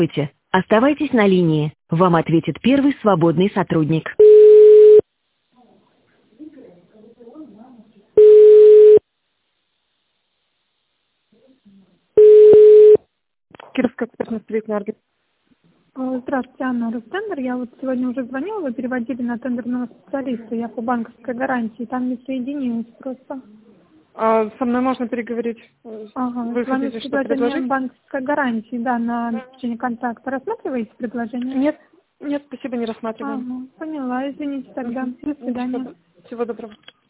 Оставайтесь на линии. Вам ответит первый свободный сотрудник. Кировская экспертно-строительная организация. Здравствуйте, Анна Ростендер. Я вот сегодня уже звонила, вы переводили на тендерного специалиста, я по банковской гарантии, там не соединилась просто. Со мной можно переговорить? Ага, Вы с вами хотите с что предложением предложить? банковской гарантии, да, на обеспечение контакта. Рассматриваете предложение? Нет, спасибо, не рассматриваем. Ага, поняла, извините тогда. До свидания. Всего доброго.